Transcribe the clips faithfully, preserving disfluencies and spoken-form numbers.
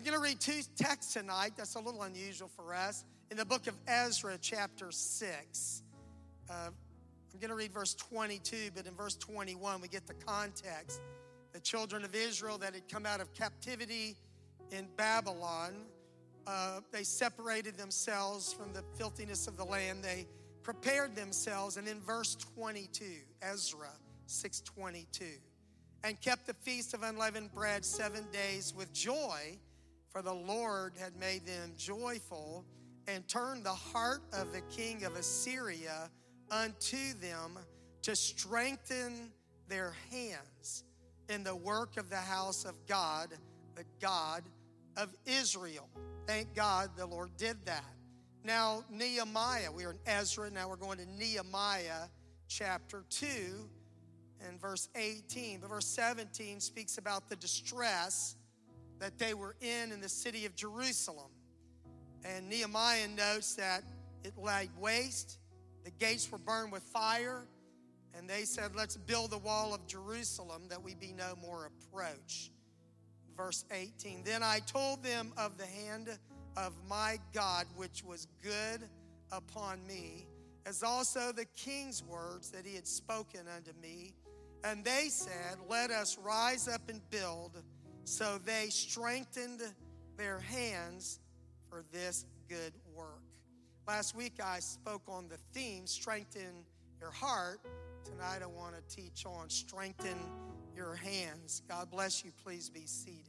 going to read two texts tonight. That's a little unusual for us. In the book of Ezra, chapter six. Uh, I'm going to read verse twenty-two, but in verse twenty-one, we get the context. The children of Israel that had come out of captivity in Babylon, uh, they separated themselves from the filthiness of the land. They prepared themselves, and in verse twenty-two, Ezra six twenty-two, and kept the feast of unleavened bread seven days with joy, for the Lord had made them joyful, and turned the heart of the king of Assyria unto them to strengthen their hands in the work of the house of God, the God of Israel. Thank God the Lord did that. Now, Nehemiah, we are in Ezra, now we're going to Nehemiah chapter two and verse eighteen. But verse seventeen speaks about the distress that they were in in the city of Jerusalem. And Nehemiah notes that it laid waste, the gates were burned with fire, and they said, let's build the wall of Jerusalem that we be no more approach. Verse eighteen, then I told them of the hand of my God, which was good upon me, as also the king's words that he had spoken unto me. And they said, let us rise up and build. So they strengthened their hands for this good work. Last week I spoke on the theme, strengthen your heart. Tonight I want to teach on strengthen your hands. God bless you. Please be seated.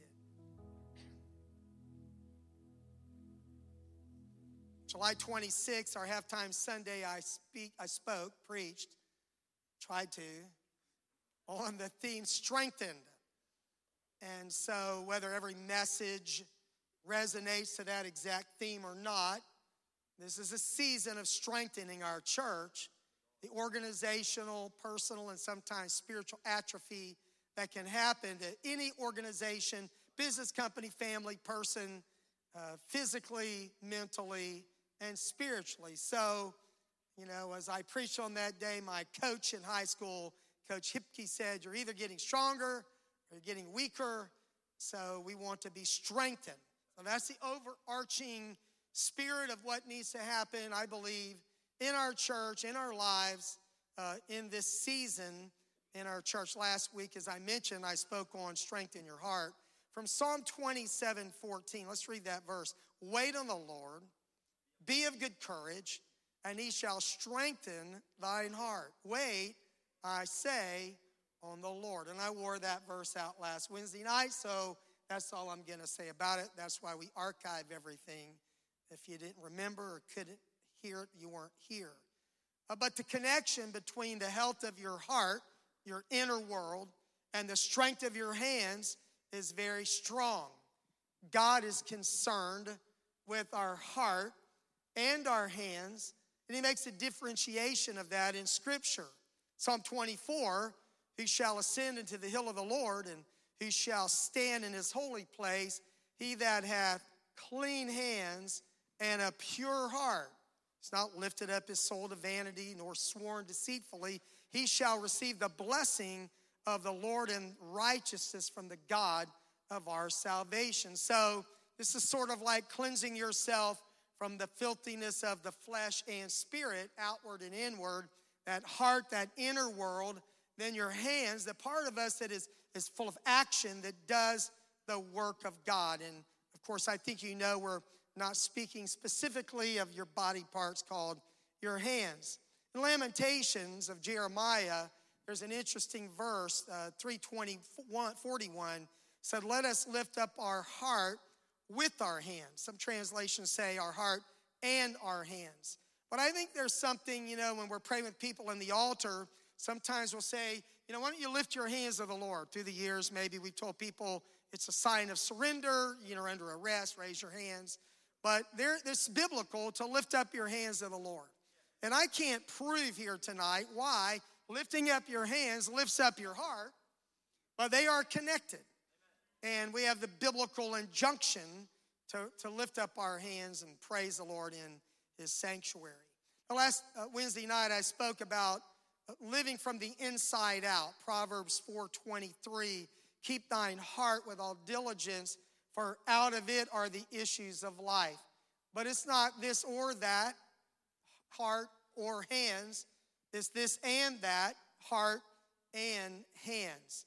July twenty-sixth, our halftime Sunday, I speak, I spoke, preached, tried to, on the theme strengthened. And so whether every message resonates to that exact theme or not, this is a season of strengthening our church. The organizational, personal, and sometimes spiritual atrophy that can happen to any organization, business, company, family, person, uh, physically, mentally, and spiritually. So, you know, as I preached on that day, my coach in high school, Coach Hipke, said, you're either getting stronger or you're getting weaker, so we want to be strengthened. So that's the overarching spirit of what needs to happen, I believe, in our church, in our lives, uh, in this season in our church. Last week, as I mentioned, I spoke on strengthen your heart. From Psalm twenty-seven fourteen, let's read that verse. Wait on the Lord, be of good courage, and he shall strengthen thine heart. Wait, I say, on the Lord. And I wore that verse out last Wednesday night, so that's all I'm going to say about it. That's why we archive everything. If you didn't remember or couldn't hear it, you weren't here. Uh, but the connection between the health of your heart, your inner world, and the strength of your hands is very strong. God is concerned with our heart and our hands, and he makes a differentiation of that in Scripture. Psalm twenty-four, who shall ascend into the hill of the Lord, and who shall stand in his holy place? He that hath clean hands and a pure heart. He's not lifted up his soul to vanity, nor sworn deceitfully. He shall receive the blessing of the Lord and righteousness from the God of our salvation. So this is sort of like cleansing yourself from the filthiness of the flesh and spirit, outward and inward, that heart, that inner world. Then your hands, the part of us that is, is full of action that does the work of God. And of course, I think you know we're not speaking specifically of your body parts called your hands. In Lamentations of Jeremiah, there's an interesting verse, uh, three forty-one, said, let us lift up our heart with our hands. Some translations say our heart and our hands. But I think there's something, you know, when we're praying with people in the altar, sometimes we'll say, you know, why don't you lift your hands to the Lord? Through the years, maybe we've told people it's a sign of surrender, you know, under arrest, raise your hands. But there, it's biblical to lift up your hands to the Lord. And I can't prove here tonight why lifting up your hands lifts up your heart, but they are connected. And we have the biblical injunction to, to lift up our hands and praise the Lord in his sanctuary. The last uh, Wednesday night I spoke about living from the inside out. Proverbs four twenty-three, keep thine heart with all diligence, for out of it are the issues of life. But it's not this or that, heart or hands. It's this and that, heart and hands.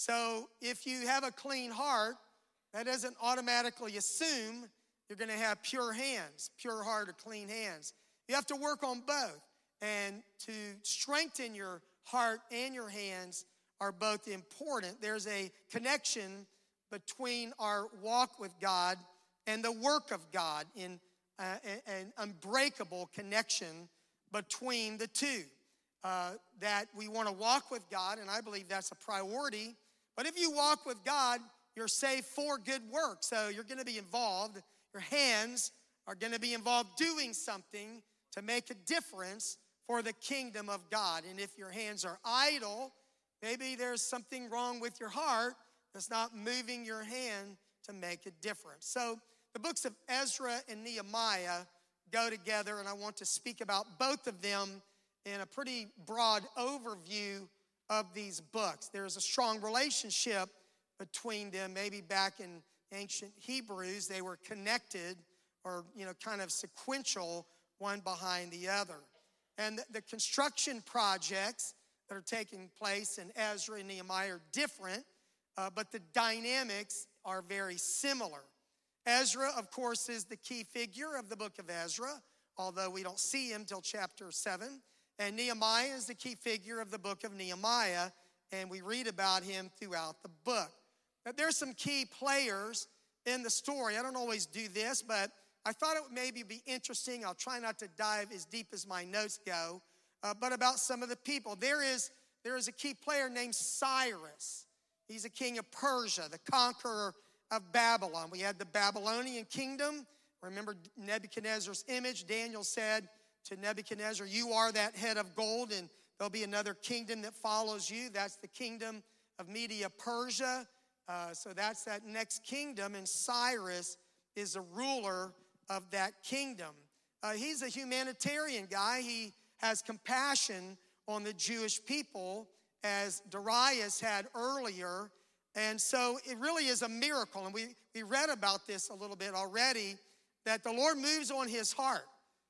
So if you have a clean heart, that doesn't automatically assume you're going to have pure hands, pure heart or clean hands. You have to work on both. And to strengthen your heart and your hands are both important. There's a connection between our walk with God and the work of God, in uh, an unbreakable connection between the two. Uh, that we want to walk with God, and I believe that's a priority. But if you walk with God, you're saved for good work. So you're going to be involved. Your hands are going to be involved doing something to make a difference for the kingdom of God. And if your hands are idle, maybe there's something wrong with your heart that's not moving your hand to make a difference. So the books of Ezra and Nehemiah go together, and I want to speak about both of them in a pretty broad overview of these books. There's a strong relationship between them. Maybe back in ancient Hebrews, they were connected, or, you know, kind of sequential, one behind the other. And the, the construction projects that are taking place in Ezra and Nehemiah are different, uh, but the dynamics are very similar. Ezra, of course, is the key figure of the book of Ezra, although we don't see him till chapter seven. And Nehemiah is the key figure of the book of Nehemiah, and we read about him throughout the book. Now, there's some key players in the story. I don't always do this, but I thought it would maybe be interesting. I'll try not to dive as deep as my notes go, uh, but about some of the people. There is, there is a key player named Cyrus. He's a king of Persia, the conqueror of Babylon. We had the Babylonian kingdom. Remember Nebuchadnezzar's image. Daniel said to Nebuchadnezzar, you are that head of gold, and there'll be another kingdom that follows you. That's the kingdom of Media Persia. Uh, so that's that next kingdom, and Cyrus is a ruler of that kingdom. Uh, he's a humanitarian guy. He has compassion on the Jewish people, as Darius had earlier. And so it really is a miracle. And we, we read about this a little bit already, that the Lord moves on his heart.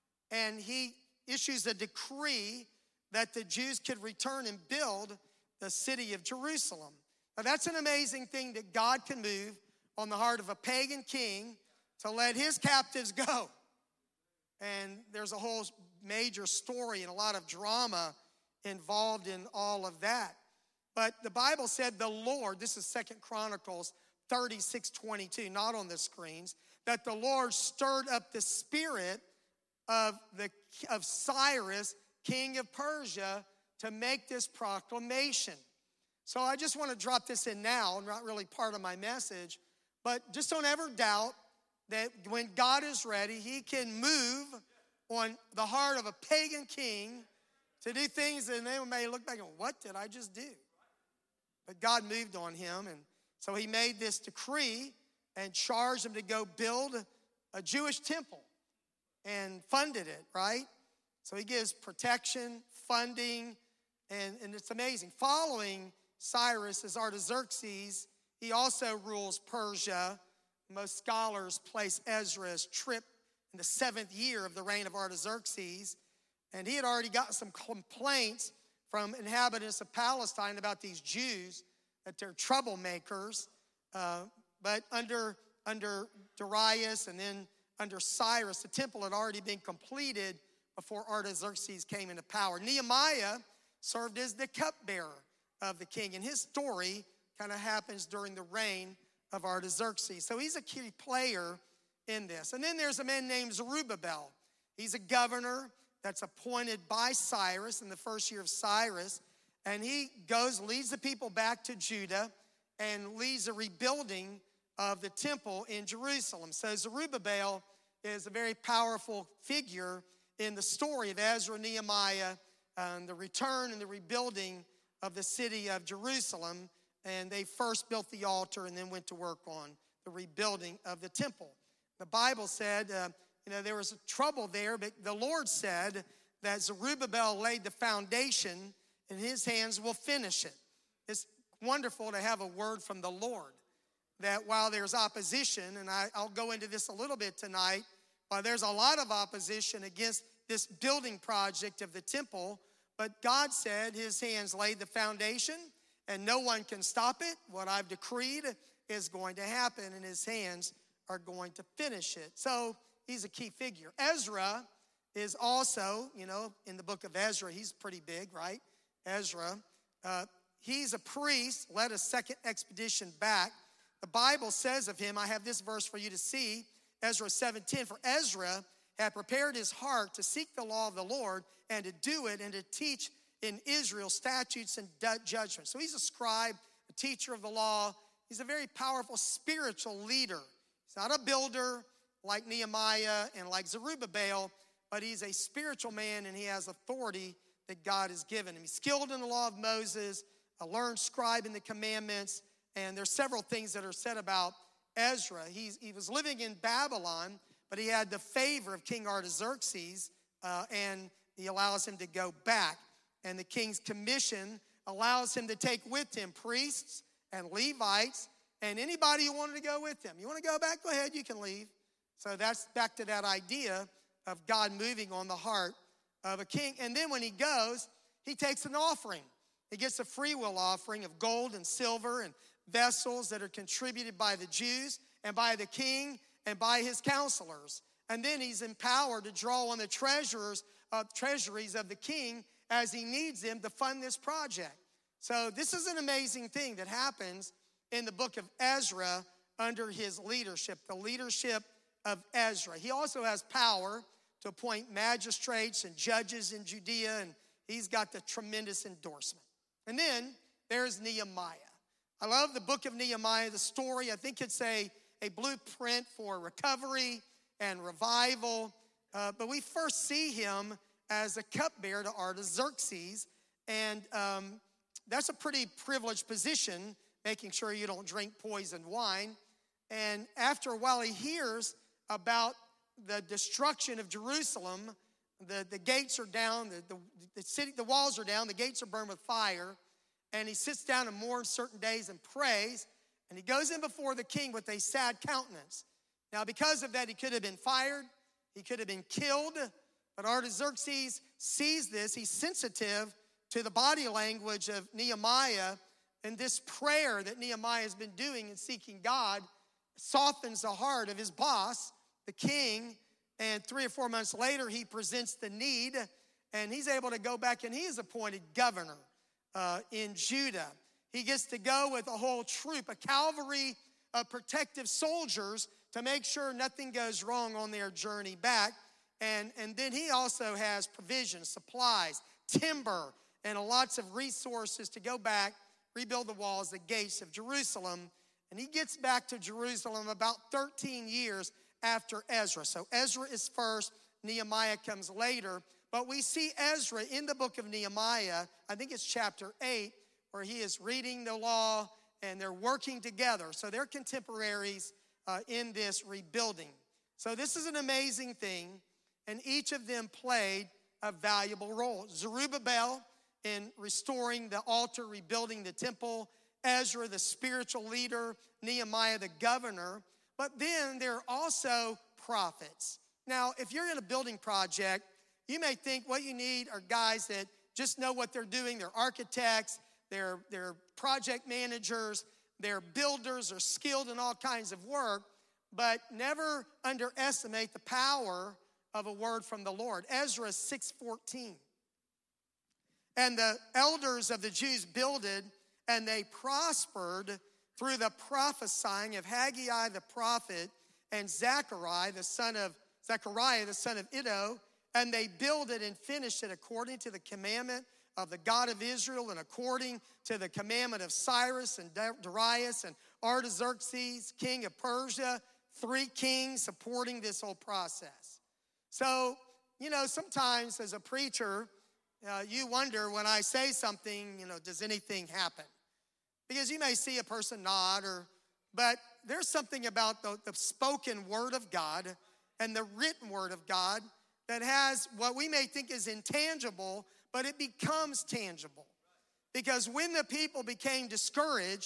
And he issues a decree that the Jews could return and build the city of Jerusalem. Now that's an amazing thing, that God can move on the heart of a pagan king to let his captives go. And there's a whole major story and a lot of drama involved in all of that. But the Bible said the Lord, this is Second Chronicles thirty-six twenty-two, not on the screens, that the Lord stirred up the spirit of, the, of Cyrus, king of Persia, to make this proclamation. So I just want to drop this in now, not really part of my message, but just don't ever doubt that when God is ready, he can move on the heart of a pagan king to do things that they may look back and, what did I just do? But God moved on him, and so he made this decree and charged him to go build a Jewish temple and funded it, right? So he gives protection, funding, and, and it's amazing. Following Cyrus is Artaxerxes. He also rules Persia. Most scholars place Ezra's trip in the seventh year of the reign of Artaxerxes. And he had already gotten some complaints from inhabitants of Palestine about these Jews, that they're troublemakers. Uh, but under, under Darius and then under Cyrus, the temple had already been completed before Artaxerxes came into power. Nehemiah served as the cupbearer of the king, and his story kind of happens during the reign of Artaxerxes. So he's a key player in this. And then there's a man named Zerubbabel. He's a governor that's appointed by Cyrus in the first year of Cyrus, and he goes, leads the people back to Judah and leads a rebuilding of the temple in Jerusalem. So Zerubbabel is a very powerful figure in the story of Ezra and Nehemiah, and the return and the rebuilding of the city of Jerusalem. And they first built the altar and then went to work on the rebuilding of the temple. The Bible said, uh, you know, there was trouble there, but the Lord said that Zerubbabel laid the foundation and his hands will finish it. It's wonderful to have a word from the Lord. that while there's opposition, and I, I'll go into this a little bit tonight, while there's a lot of opposition against this building project of the temple, but God said his hands laid the foundation and no one can stop it. What I've decreed is going to happen and his hands are going to finish it. So he's a key figure. Ezra is also, you know, in the book of Ezra, he's pretty big, right? Ezra, uh, he's a priest, led a second expedition back. The Bible says of him, I have this verse for you to see, Ezra seven ten, for Ezra had prepared his heart to seek the law of the Lord and to do it and to teach in Israel statutes and judgments. So he's a scribe, a teacher of the law. He's a very powerful spiritual leader. He's not a builder like Nehemiah and like Zerubbabel, but he's a spiritual man and he has authority that God has given him. He's skilled in the law of Moses, a learned scribe in the commandments, and there's several things that are said about Ezra. He's, he was living in Babylon, but he had the favor of King Artaxerxes, uh, and he allows him to go back. And the king's commission allows him to take with him priests and Levites and anybody who wanted to go with him. You want to go back? Go ahead, you can leave. So that's back to that idea of God moving on the heart of a king. And then when he goes, he takes an offering. He gets a free will offering of gold and silver and vessels that are contributed by the Jews and by the king and by his counselors. And then he's empowered to draw on the treasurers of treasuries of the king as he needs them to fund this project. So this is an amazing thing that happens in the book of Ezra under his leadership, the leadership of Ezra. He also has power to appoint magistrates and judges in Judea, and he's got the tremendous endorsement. And then there's Nehemiah. I love the book of Nehemiah, the story. I think it's a, a blueprint for recovery and revival. Uh, but we first see him as a cupbearer to Artaxerxes. And um, that's a pretty privileged position, making sure you don't drink poisoned wine. And after a while, he hears about the destruction of Jerusalem. The, the gates are down, the, the, the city, the walls are down, the gates are burned with fire. And he sits down and mourns certain days and prays. And he goes in before the king with a sad countenance. Now, because of that, he could have been fired. He could have been killed. But Artaxerxes sees this. He's sensitive to the body language of Nehemiah. And this prayer that Nehemiah has been doing and seeking God softens the heart of his boss, the king. And three or four months later, he presents the need. And he's able to go back and he is appointed governor uh, in Judah. He gets to go with a whole troop, a cavalry of protective soldiers to make sure nothing goes wrong on their journey back. And, and then he also has provisions, supplies, timber, and lots of resources to go back, rebuild the walls, the gates of Jerusalem. And he gets back to Jerusalem about thirteen years after Ezra. So Ezra is first, Nehemiah comes later. But we see Ezra in the book of Nehemiah, I think it's chapter eight, where he is reading the law and they're working together. So they're contemporaries uh, in this rebuilding. So this is an amazing thing, and each of them played a valuable role. Zerubbabel in restoring the altar, rebuilding the temple. Ezra, the spiritual leader. Nehemiah, the governor. But then there are also prophets. Now, if you're in a building project, you may think what you need are guys that just know what they're doing. They're architects, they're, they're project managers, they're builders, they're skilled in all kinds of work, but never underestimate the power of a word from the Lord. Ezra six fourteen. And the elders of the Jews builded, and they prospered through the prophesying of Haggai the prophet and Zechariah the son of Zechariah the son of Iddo, and they builded and finished it according to the commandment of the God of Israel and according to the commandment of Cyrus and Darius and Artaxerxes, king of Persia, three kings supporting this whole process. So, you know, sometimes as a preacher, uh, you wonder when I say something, you know, does anything happen? Because you may see a person nod, or, but there's something about the, the spoken word of God and the written word of God that has what we may think is intangible, but it becomes tangible. Because when the people became discouraged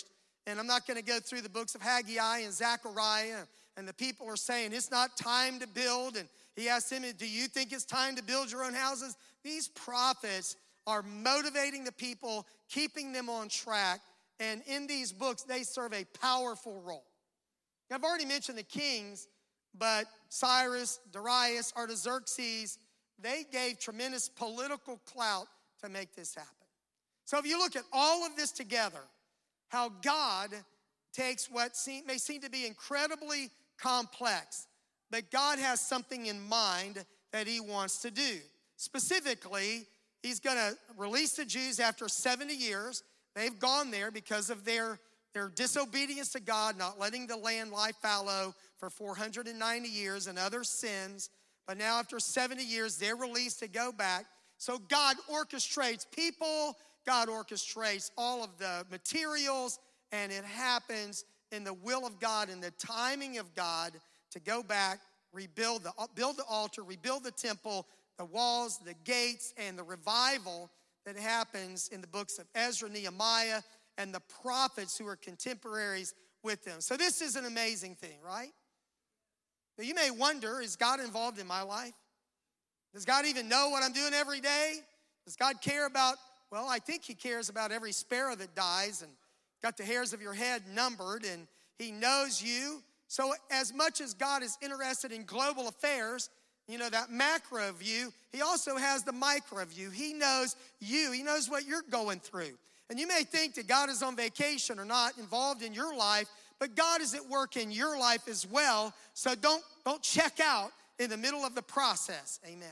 And I'm not going to go through the books of Haggai and Zechariah. And the people are saying, it's not time to build. And he asked him, do you think it's time to build your own houses? These prophets are motivating the people, keeping them on track. And in these books, they serve a powerful role. Now, I've already mentioned the kings, but Cyrus, Darius, Artaxerxes, they gave tremendous political clout to make this happen. So if you look at all of this together, how God takes what seem, may seem to be incredibly complex, but God has something in mind that he wants to do. Specifically, he's going to release the Jews after seventy years. They've gone there because of their, their disobedience to God, not letting the land lie fallow for four hundred ninety years and other sins. But now after seventy years, they're released to go back. So God orchestrates people, God orchestrates all of the materials, and it happens in the will of God, in the timing of God, to go back, rebuild the, build the altar, rebuild the temple, the walls, the gates, and the revival that happens in the books of Ezra, Nehemiah, and the prophets who are contemporaries with them. So this is an amazing thing, right? Now you may wonder, is God involved in my life? Does God even know what I'm doing every day? Does God care about, well, I think he cares about every sparrow that dies and got the hairs of your head numbered, and he knows you. So as much as God is interested in global affairs, you know, that macro view, he also has the micro view. He knows you. He knows what you're going through. And you may think that God is on vacation or not involved in your life, but God is at work in your life as well. So don't, don't check out in the middle of the process. Amen.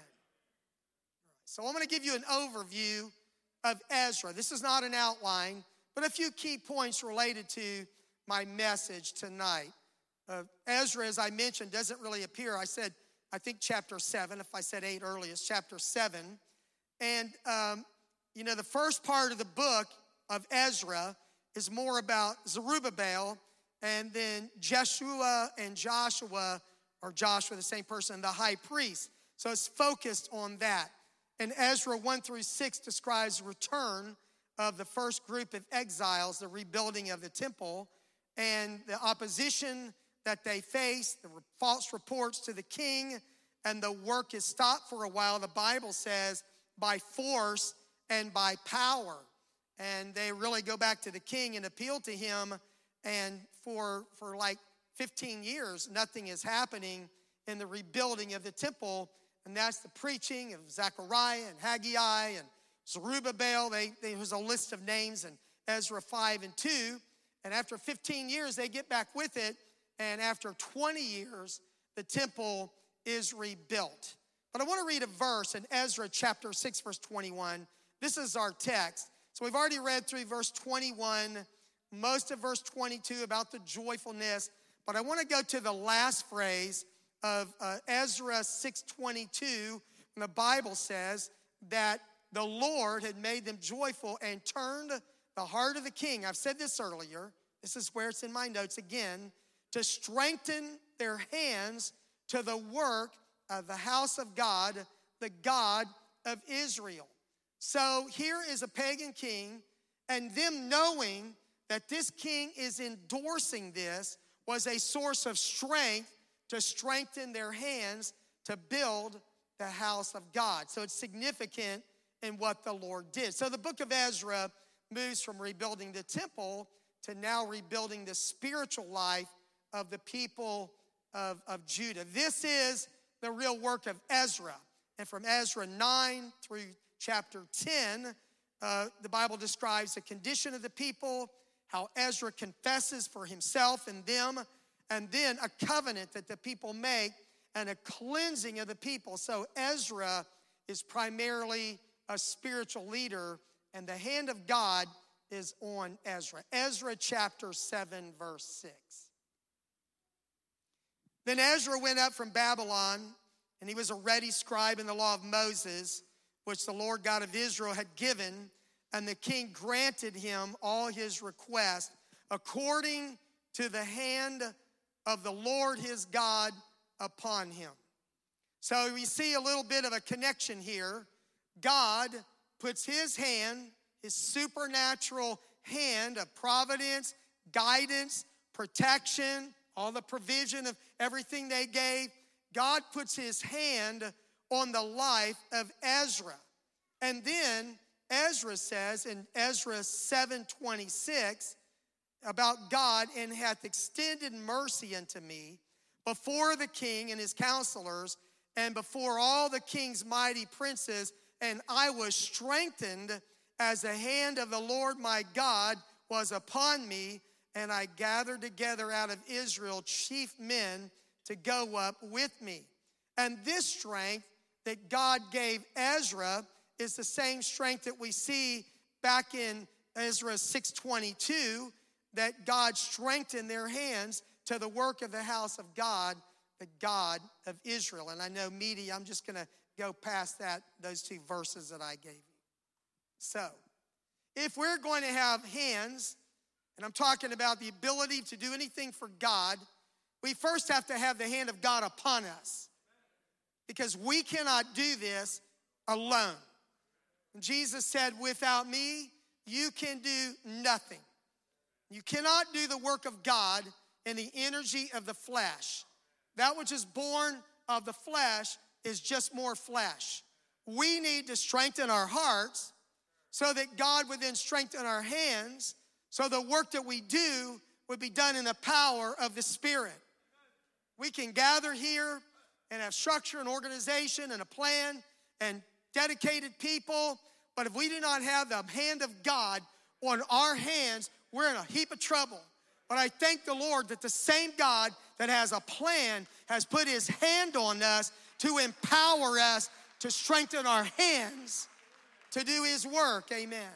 So I'm going to give you an overview of Ezra. This is not an outline, but a few key points related to my message tonight. Uh, Ezra, as I mentioned, doesn't really appear. I said, I think chapter seven. If I said eight earlier, it's chapter seven. And, um, you know, the first part of the book of Ezra is more about Zerubbabel, and then Jeshua and Joshua, or Joshua, the same person, the high priest. So it's focused on that. And Ezra one through six describes the return of the first group of exiles, the rebuilding of the temple, and the opposition that they faced, the false reports to the king, and the work is stopped for a while. The Bible says by force and by power. And they really go back to the king and appeal to him. And for, for like fifteen years, nothing is happening in the rebuilding of the temple. And that's the preaching of Zechariah and Haggai and Zerubbabel. They, they, there's a list of names in Ezra five and two. And after fifteen years, they get back with it. And after twenty years, the temple is rebuilt. But I want to read a verse in Ezra chapter six, verse twenty-one. This is our text. So we've already read through verse twenty-one, most of verse twenty-two about the joyfulness. But I want to go to the last phrase of uh, Ezra six twenty-two. And the Bible says that the Lord had made them joyful and turned the heart of the king. I've said this earlier. This is where it's in my notes again. To strengthen their hands to the work of the house of God, the God of Israel. So here is a pagan king, and them knowing that this king is endorsing this was a source of strength to strengthen their hands to build the house of God. So it's significant in what the Lord did. So the book of Ezra moves from rebuilding the temple to now rebuilding the spiritual life of the people of, of Judah. This is the real work of Ezra. And from Ezra nine through chapter ten, uh, the Bible describes the condition of the people, how Ezra confesses for himself and them, and then a covenant that the people make and a cleansing of the people. So Ezra is primarily a spiritual leader, and the hand of God is on Ezra. Ezra chapter seven, verse six. Then Ezra went up from Babylon, and he was a ready scribe in the law of Moses, which the Lord God of Israel had given, and the king granted him all his requests according to the hand of the Lord his God upon him. So we see a little bit of a connection here. God puts his hand, his supernatural hand of providence guidance, protection, all the provision of everything they gave. God puts his hand on the life of Ezra. And then Ezra says in Ezra seven twenty-six about God, and hath extended mercy unto me before the king and his counselors and before all the king's mighty princes, and I was strengthened as the hand of the Lord my God was upon me, and I gathered together out of Israel chief men to go up with me. And this strength that God gave Ezra is the same strength that we see back in Ezra six twenty-two, that God strengthened their hands to the work of the house of God, the God of Israel. And I know media, I'm just gonna go past that, those two verses that I gave you. So, if we're going to have hands, and I'm talking about the ability to do anything for God, we first have to have the hand of God upon us, because we cannot do this alone. And Jesus said, without me, you can do nothing. You cannot do the work of God in the energy of the flesh. That which is born of the flesh is just more flesh. We need to strengthen our hearts so that God would then strengthen our hands, so the work that we do would be done in the power of the Spirit. We can gather here and have structure and organization and a plan and dedicated people, but if we do not have the hand of God on our hands, we're in a heap of trouble. But I thank the Lord that the same God that has a plan has put his hand on us to empower us to strengthen our hands to do his work, amen.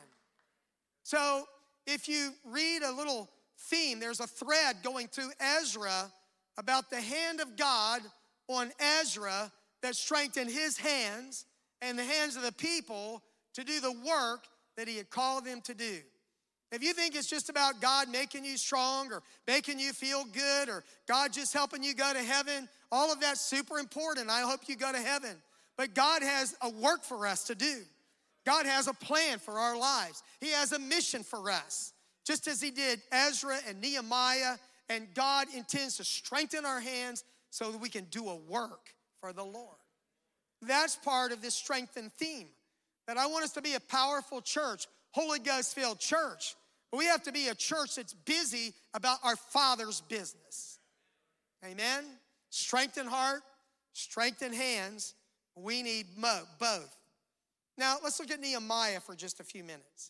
So if you read a little theme, there's a thread going through Ezra about the hand of God on Ezra that strengthened his hands and the hands of the people to do the work that he had called them to do. If you think it's just about God making you strong or making you feel good or God just helping you go to heaven, all of that's super important. I hope you go to heaven. But God has a work for us to do. God has a plan for our lives. He has a mission for us, just as he did Ezra and Nehemiah, and God intends to strengthen our hands so that we can do a work for the Lord. That's part of this strengthened theme, that I want us to be a powerful church, Holy Ghost-filled church. But we have to be a church that's busy about our Father's business. Amen? Strengthened heart, strengthened hands. We need both. Now, let's look at Nehemiah for just a few minutes.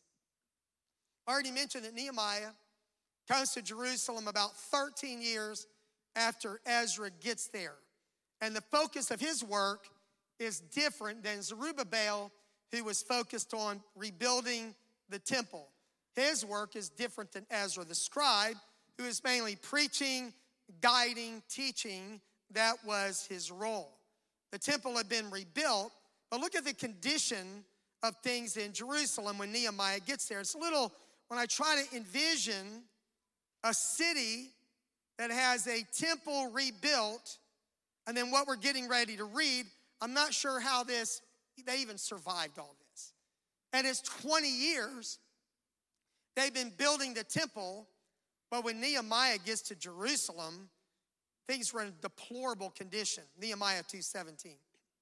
I already mentioned that Nehemiah comes to Jerusalem about thirteen years after Ezra gets there. And the focus of his work is different than Zerubbabel, who was focused on rebuilding the temple. His work is different than Ezra, the scribe, who is mainly preaching, guiding, teaching. That was his role. The temple had been rebuilt, but look at the condition of things in Jerusalem when Nehemiah gets there. It's a little, when I try to envision a city that has a temple rebuilt, and then what we're getting ready to read, I'm not sure how this, they even survived all this. And it's twenty years they've been building the temple, but when Nehemiah gets to Jerusalem, things were in deplorable condition. Nehemiah two seventeen.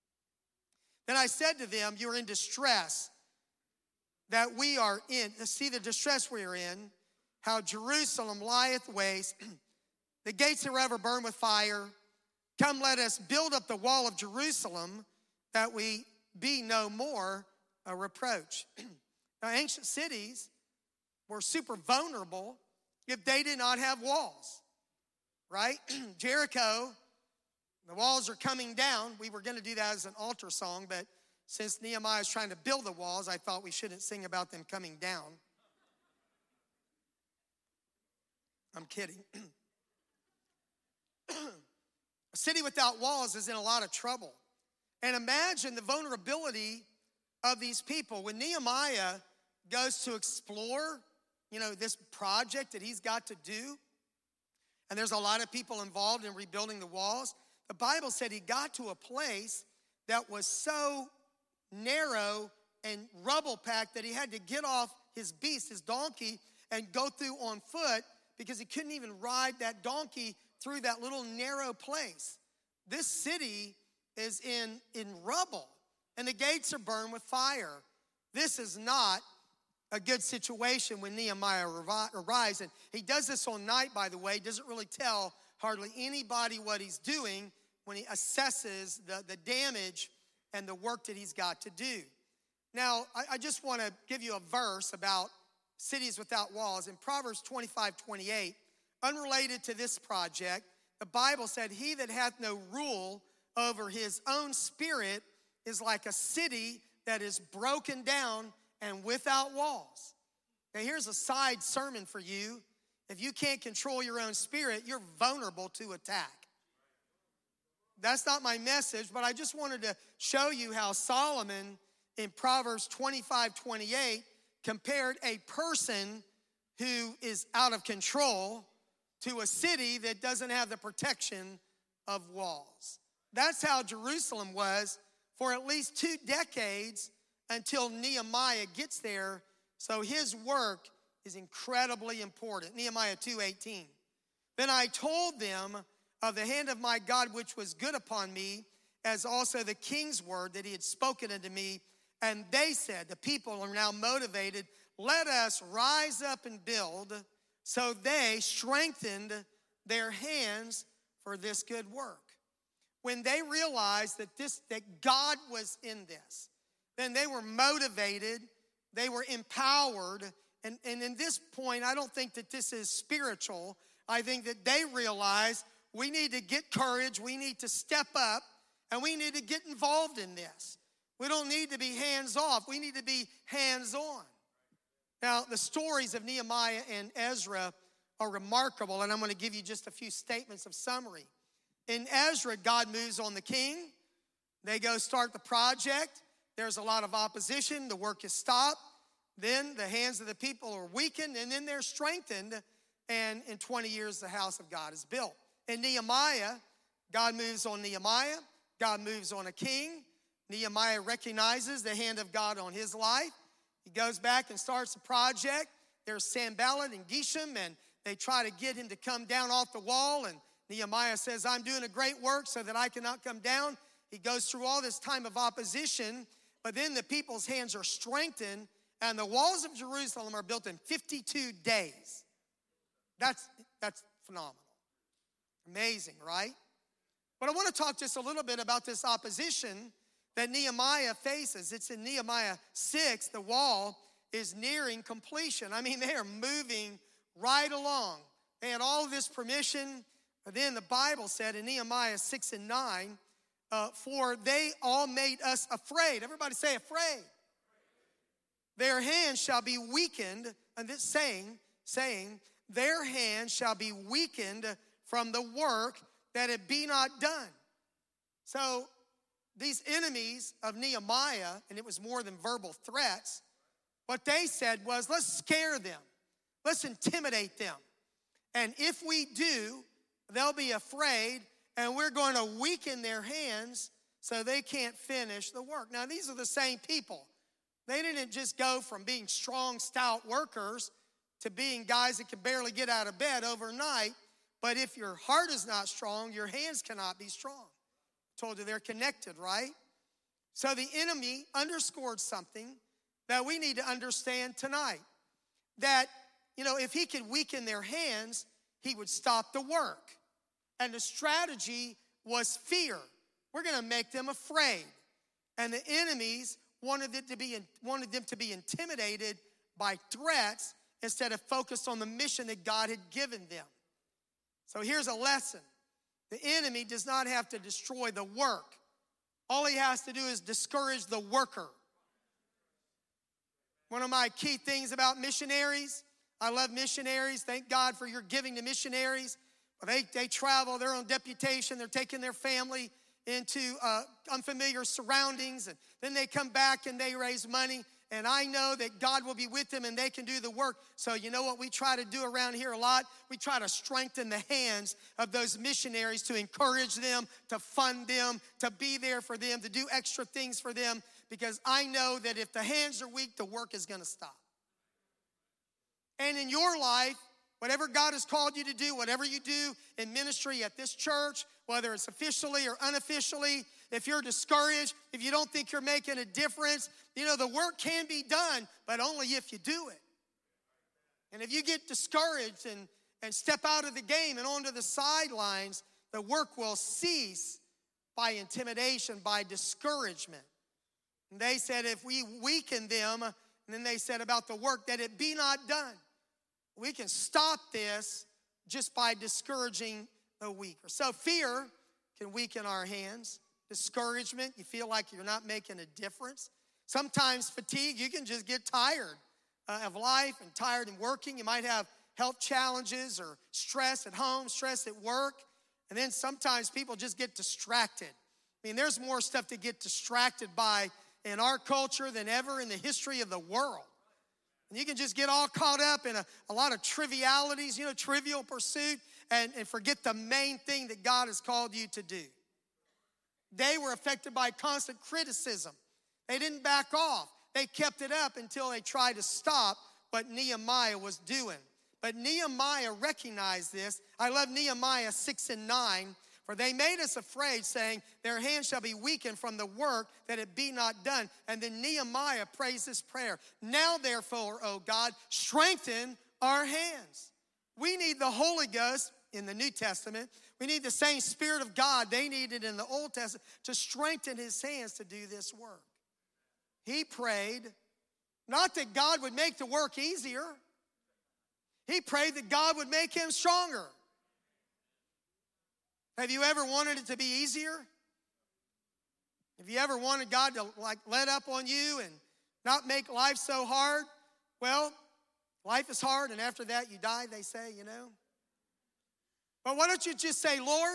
Then I said to them, you're in distress that we are in. See the distress we are in, how Jerusalem lieth waste. The gates are ever burned with fire. Come, let us build up the wall of Jerusalem, that we be no more a reproach. Now, ancient cities were super vulnerable if they did not have walls, right? Jericho, the walls are coming down. We were going to do that as an altar song, but since Nehemiah is trying to build the walls, I thought we shouldn't sing about them coming down. I'm kidding. A city without walls is in a lot of trouble. And imagine the vulnerability of these people. When Nehemiah goes to explore, you know, this project that he's got to do, and there's a lot of people involved in rebuilding the walls, the Bible said he got to a place that was so narrow and rubble-packed that he had to get off his beast, his donkey, and go through on foot because he couldn't even ride that donkey through that little narrow place. This city is in, in rubble, and the gates are burned with fire. This is not a good situation when Nehemiah arrives. And he does this all night, by the way. Doesn't really tell hardly anybody what he's doing when he assesses the, the damage and the work that he's got to do. Now, I, I just want to give you a verse about cities without walls. In Proverbs twenty-five twenty-eight, unrelated to this project, the Bible said, he that hath no rule over his own spirit is like a city that is broken down and without walls. Now here's a side sermon for you. If you can't control your own spirit, you're vulnerable to attack. That's not my message, but I just wanted to show you how Solomon in Proverbs twenty-five twenty-eight compared a person who is out of control to a city that doesn't have the protection of walls. That's how Jerusalem was for at least two decades until Nehemiah gets there. So his work is incredibly important. Nehemiah two eighteen. Then I told them of the hand of my God which was good upon me, as also the king's word that he had spoken unto me. And they said, the people are now motivated, let us rise up and build. So they strengthened their hands for this good work. When they realized that this that God was in this, then they were motivated, they were empowered. And, and in this point, I don't think that this is spiritual. I think that they realized we need to get courage, we need to step up, and we need to get involved in this. We don't need to be hands off, we need to be hands on. Now, the stories of Nehemiah and Ezra are remarkable, and I'm going to give you just a few statements of summary. In Ezra, God moves on the king. They go start the project. There's a lot of opposition. The work is stopped. Then the hands of the people are weakened, and then they're strengthened. And in twenty years, the house of God is built. In Nehemiah, God moves on Nehemiah. God moves on a king. Nehemiah recognizes the hand of God on his life. He goes back and starts the project. There's Sanballat and Geshem, and they try to get him to come down off the wall. And Nehemiah says, I'm doing a great work so that I cannot come down. He goes through all this time of opposition, but then the people's hands are strengthened, and the walls of Jerusalem are built in fifty-two days. That's, that's phenomenal. Amazing, right? But I want to talk just a little bit about this opposition that Nehemiah faces. It's in Nehemiah six. The wall is nearing completion. I mean, they are moving right along. They had all of this permission. But then the Bible said in Nehemiah six and nine, uh, for they all made us afraid. Everybody say afraid. Their hands shall be weakened, and this saying, saying, their hands shall be weakened from the work that it be not done. So these enemies of Nehemiah, and it was more than verbal threats, what they said was, let's scare them. Let's intimidate them. And if we do, they'll be afraid, and we're going to weaken their hands so they can't finish the work. Now, these are the same people. They didn't just go from being strong, stout workers to being guys that can barely get out of bed overnight. But if your heart is not strong, your hands cannot be strong. I told you they're connected, right? So the enemy underscored something that we need to understand tonight. That, you know, if he could weaken their hands, he would stop the work. And the strategy was fear. We're going to make them afraid. And the enemies wanted, it to be, wanted them to be intimidated by threats instead of focused on the mission that God had given them. So here's a lesson. The enemy does not have to destroy the work. All he has to do is discourage the worker. One of my key things about missionaries, I love missionaries. Thank God for your giving to missionaries. But they, they travel, they're on deputation, they're taking their family into uh, unfamiliar surroundings, and then they come back and they raise money. And I know that God will be with them and they can do the work. So you know what we try to do around here a lot? We try to strengthen the hands of those missionaries, to encourage them, to fund them, to be there for them, to do extra things for them. Because I know that if the hands are weak, the work is going to stop. And in your life, Whatever God has called you to do, whatever you do in ministry at this church, whether it's officially or unofficially, if you're discouraged, if you don't think you're making a difference, you know, the work can be done, but only if you do it. And if you get discouraged and, and step out of the game and onto the sidelines, the work will cease by intimidation, by discouragement. And they said if we weaken them, and then they said about the work, that it be not done. We can stop this just by discouraging the weaker. So fear can weaken our hands. Discouragement, you feel like you're not making a difference. Sometimes fatigue, you can just get tired uh, of life and tired in working. You might have health challenges or stress at home, stress at work. And then sometimes people just get distracted. I mean, there's more stuff to get distracted by in our culture than ever in the history of the world. And you can just get all caught up in a, a lot of trivialities, you know, trivial pursuit, and, and forget the main thing that God has called you to do. They were affected by constant criticism. They didn't back off. They kept it up until they tried to stop what Nehemiah was doing. But Nehemiah recognized this. I love Nehemiah six and nine. For they made us afraid, saying, their hands shall be weakened from the work, that it be not done. And then Nehemiah prays this prayer. Now, therefore, O God, strengthen our hands. We need the Holy Ghost in the New Testament. We need the same Spirit of God they needed in the Old Testament to strengthen his hands to do this work. He prayed, not that God would make the work easier. He prayed that God would make him stronger. Have you ever wanted it to be easier? Have you ever wanted God to like let up on you and not make life so hard? Well, life is hard, and after that you die, they say, you know. But why don't you just say, Lord,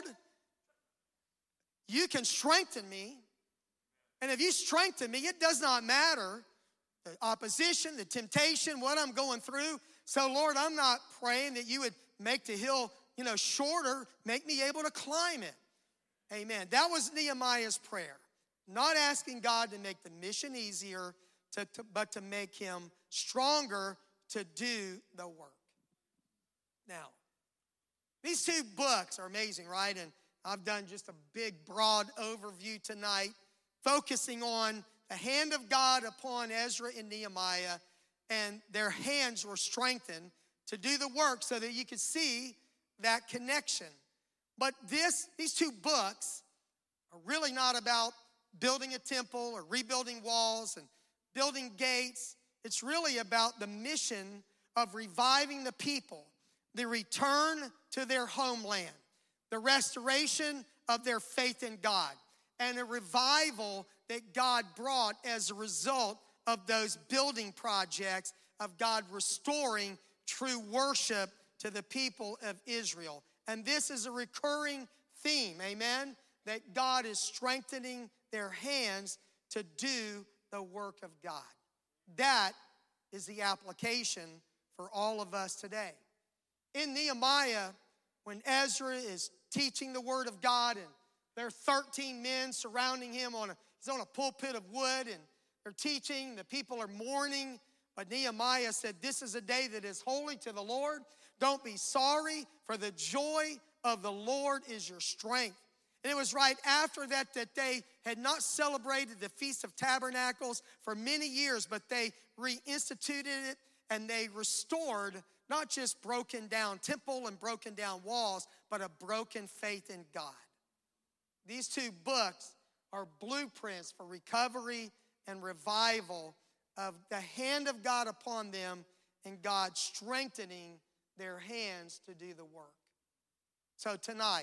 you can strengthen me. And if you strengthen me, it does not matter the opposition, the temptation, what I'm going through. So, Lord, I'm not praying that you would make the hill, you know, shorter, make me able to climb it. Amen. That was Nehemiah's prayer. Not asking God to make the mission easier, to, to, but to make him stronger to do the work. Now, these two books are amazing, right? And I've done just a big, broad overview tonight, focusing on the hand of God upon Ezra and Nehemiah, and their hands were strengthened to do the work so that you could see that connection. But this, these two books are really not about building a temple or rebuilding walls and building gates. It's really about the mission of reviving the people, the return to their homeland, the restoration of their faith in God, and a revival that God brought as a result of those building projects of God restoring true worship to the people of Israel. And this is a recurring theme, amen, that God is strengthening their hands to do the work of God. That is the application for all of us today. In Nehemiah, when Ezra is teaching the word of God, and there are thirteen men surrounding him on a, he's on a pulpit of wood, and they're teaching, the people are mourning, but Nehemiah said, this is a day that is holy to the Lord. Don't be sorry, for the joy of the Lord is your strength. And it was right after that that they had not celebrated the Feast of Tabernacles for many years, but they reinstituted it, and they restored not just broken down temple and broken down walls, but a broken faith in God. These two books are blueprints for recovery and revival of the hand of God upon them and God strengthening their hands to do the work. So tonight,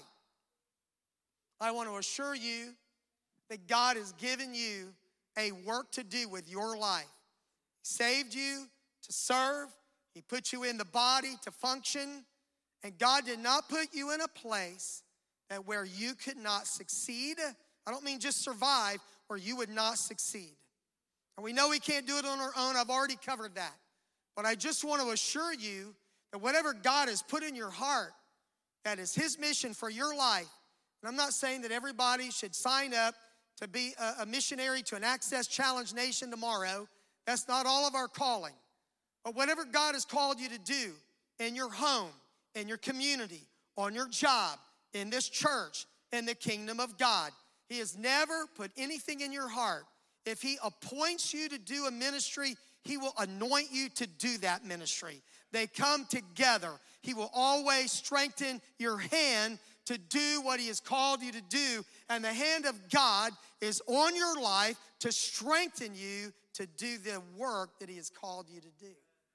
I want to assure you that God has given you a work to do with your life. He saved you to serve. He put you in the body to function. And God did not put you in a place that where you could not succeed. I don't mean just survive, where you would not succeed. And we know we can't do it on our own. I've already covered that. But I just want to assure you that whatever God has put in your heart, that is his mission for your life. And I'm not saying that everybody should sign up to be a, a missionary to an Access Challenge Nation tomorrow. That's not all of our calling. But whatever God has called you to do, in your home, in your community, on your job, in this church, in the kingdom of God. He has never put anything in your heart. If he appoints you to do a ministry, he will anoint you to do that ministry. They come together. He will always strengthen your hand to do what he has called you to do. And the hand of God is on your life to strengthen you to do the work that he has called you to do.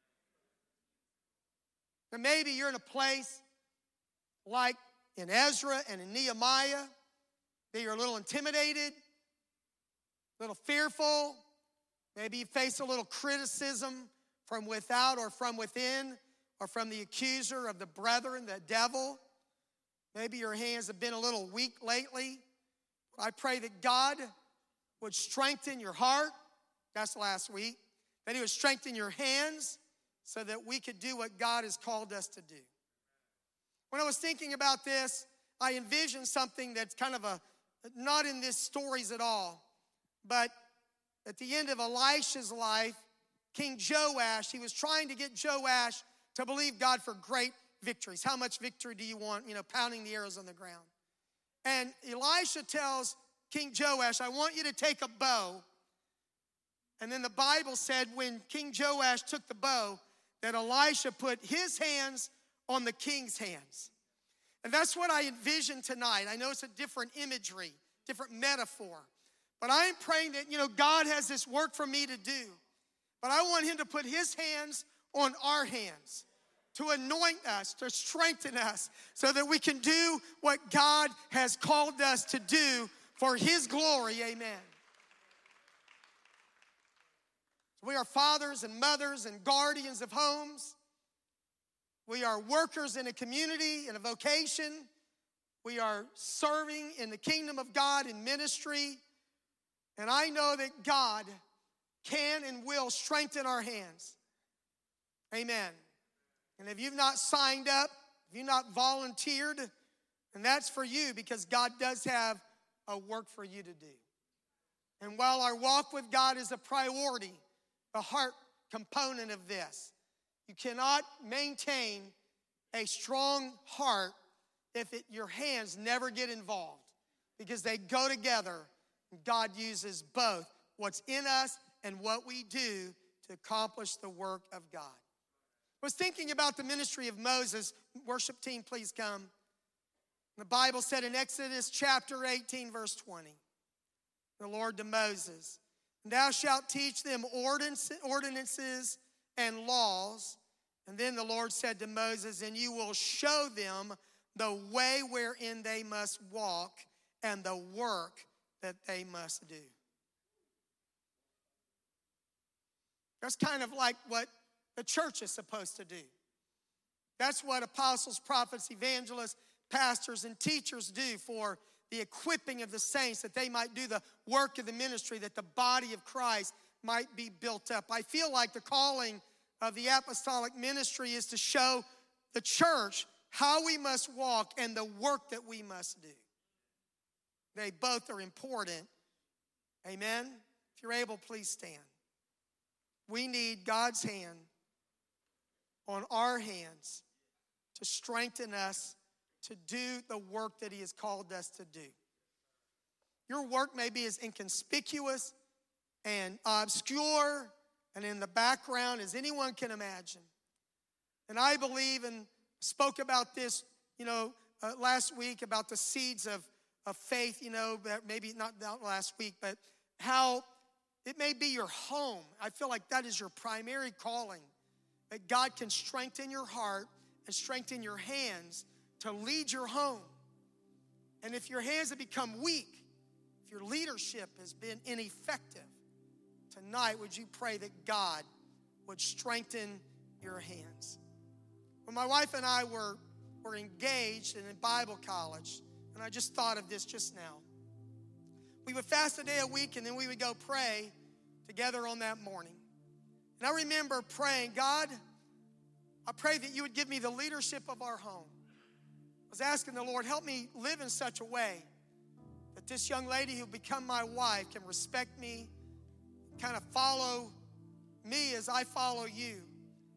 And maybe you're in a place like in Ezra and in Nehemiah that you're a little intimidated, a little fearful. Maybe you face a little criticism from without or from within or from the accuser of the brethren, the devil. Maybe your hands have been a little weak lately. I pray that God would strengthen your heart. That's last week. That he would strengthen your hands so that we could do what God has called us to do. When I was thinking about this, I envisioned something that's kind of a, not in these stories at all, but at the end of Elisha's life, King Joash, he was trying to get Joash to believe God for great victories. How much victory do you want? You know, pounding the arrows on the ground. And Elisha tells King Joash, I want you to take a bow. And then the Bible said when King Joash took the bow, that Elisha put his hands on the king's hands. And that's what I envision tonight. I know it's a different imagery, different metaphor. But I'm praying that, you know, God has this work for me to do. But I want him to put his hands on our hands, to anoint us, to strengthen us, so that we can do what God has called us to do for his glory, amen. We are fathers and mothers and guardians of homes. We are workers in a community, in a vocation. We are serving in the kingdom of God in ministry. And I know that God can and will strengthen our hands. Amen. And if you've not signed up, if you've not volunteered, and that's for you because God does have a work for you to do. And while our walk with God is a priority, the heart component of this, you cannot maintain a strong heart if it, your hands never get involved, because they go together. God uses both what's in us and what we do to accomplish the work of God. I was thinking about the ministry of Moses. Worship team, please come. The Bible said in Exodus chapter eighteen, verse twenty, the Lord to Moses, thou shalt teach them ordinances and laws. And then the Lord said to Moses, and you will show them the way wherein they must walk and the work that they must do. That's kind of like what the church is supposed to do. That's what apostles, prophets, evangelists, pastors, and teachers do for the equipping of the saints, that they might do the work of the ministry, that the body of Christ might be built up. I feel like the calling of the apostolic ministry is to show the church how we must walk and the work that we must do. They both are important. Amen? If you're able, please stand. We need God's hand on our hands to strengthen us to do the work that he has called us to do. Your work may be as inconspicuous and obscure and in the background as anyone can imagine. And I believe, and spoke about this, you know, uh, last week, about the seeds of, of faith, you know, maybe not, not last week, but how it may be your home. I feel like that is your primary calling, that God can strengthen your heart and strengthen your hands to lead your home. And if your hands have become weak, if your leadership has been ineffective, tonight would you pray that God would strengthen your hands? When my wife and I were, were engaged and in Bible college, and I just thought of this just now, we would fast a day a week and then we would go pray together on that morning. And I remember praying, God, I pray that you would give me the leadership of our home. I was asking the Lord, help me live in such a way that this young lady who become my wife can respect me, kind of follow me as I follow you.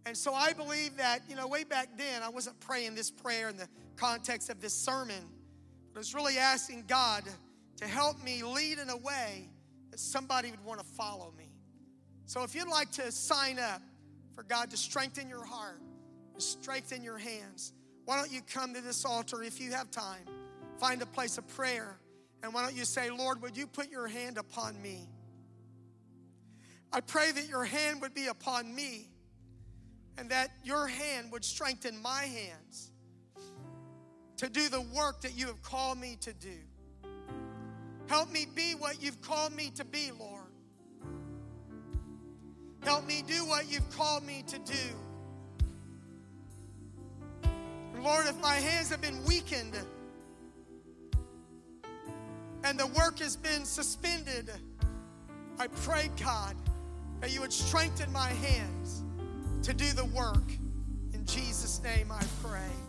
And so I believe that, you know, way back then, I wasn't praying this prayer in the context of this sermon, but I was really asking God to help me lead in a way that somebody would want to follow me. So if you'd like to sign up for God to strengthen your heart, to strengthen your hands, why don't you come to this altar if you have time, find a place of prayer, and why don't you say, Lord, would you put your hand upon me? I pray that your hand would be upon me and that your hand would strengthen my hands to do the work that you have called me to do. Help me be what you've called me to be, Lord. Help me do what you've called me to do. And Lord, if my hands have been weakened and the work has been suspended, I pray, God, that you would strengthen my hands to do the work. In Jesus' name I pray.